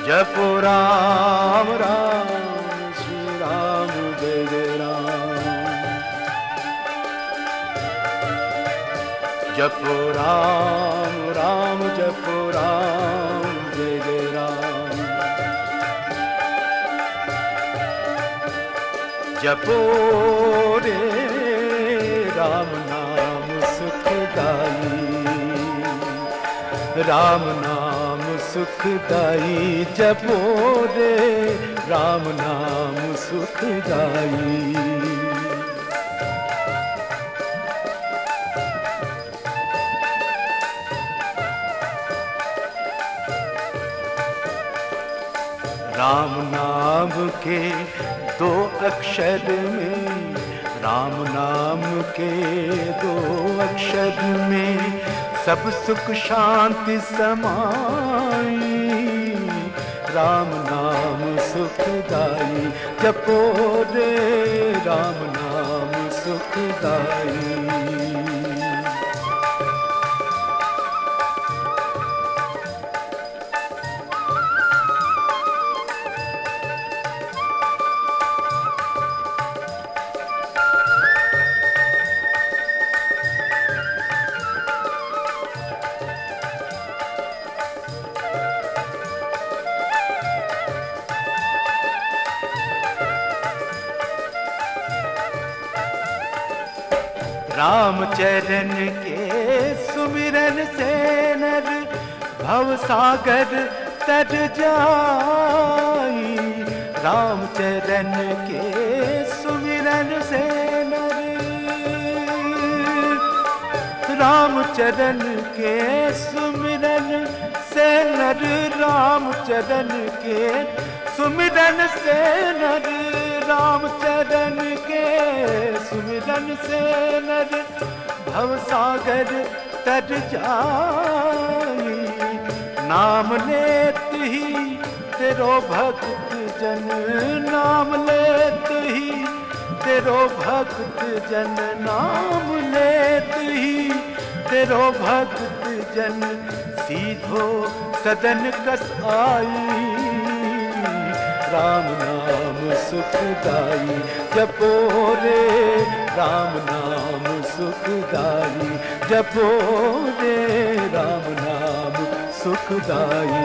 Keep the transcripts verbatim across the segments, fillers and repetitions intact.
जपो राम राम श्री राम जय जय राम। जपो राम राम जपो राम जय जय राम। जपो रे राम नाम सुखदाई, राम नाम सुखदाई। जपो रे राम नाम सुखदाई। राम नाम के दो अक्षर में, राम नाम के दो अक्षर में सब सुख शांति समाई। राम नाम सुखदाई, जपो रे राम नाम सुखदाई। राम चरण के सुमिरन से नर भव सागर तर जाई। राम चरण के सुमिरन से नर, राम चरण के सुमिरन से नर, राम चरण के सुमिरन से नर, राम चरण के सुमिरन से नर भव सागर तर जाई। नाम लेत ही तेरो भक्त जन, नाम लेत ही तेरो भक्त जन, नाम लेत ही तेरो भक्त जन सीधो सदन कस आई। राम नाम सुखदाई, जपो रे राम नाम सुखदाई। जपो रे राम नाम सुखदाई।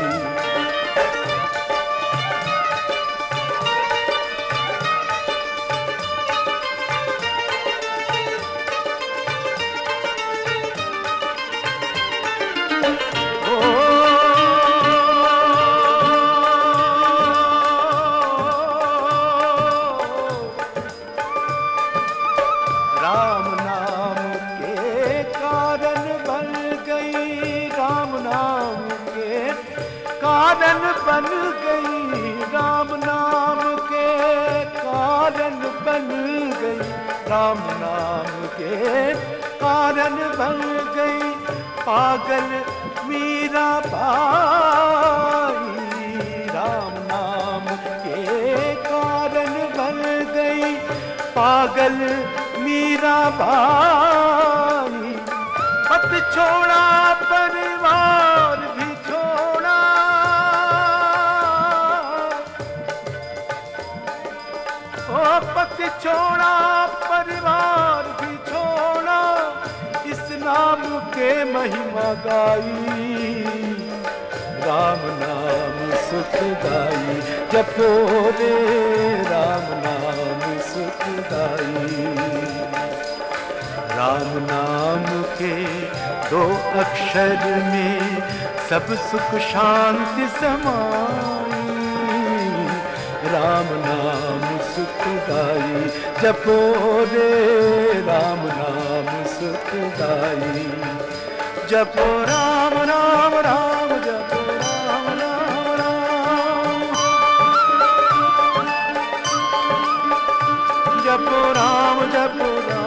राम नाम के कारण बन गई, राम नाम के कारण बन गई, राम नाम के कारण बन गई, राम नाम के कारण बन गई पागल मीरा बाई। राम नाम के कारण बन गई पागल मीरा बाई। पत छोड़ा परिवार भी छोड़ा, ओ पत छोड़ा परिवार भी छोड़ा, इस नाम के महिमा गाई। राम नाम सुखदाई, जपो रे राम नाम सुखदाई। राम नाम के दो अक्षर में सब सुख शांति समाई। राम नाम सुखदाई, जपो रे राम नाम सुखदाई। जपो राम राम राम, जपो राम राम राम, जपो राम जपो राम।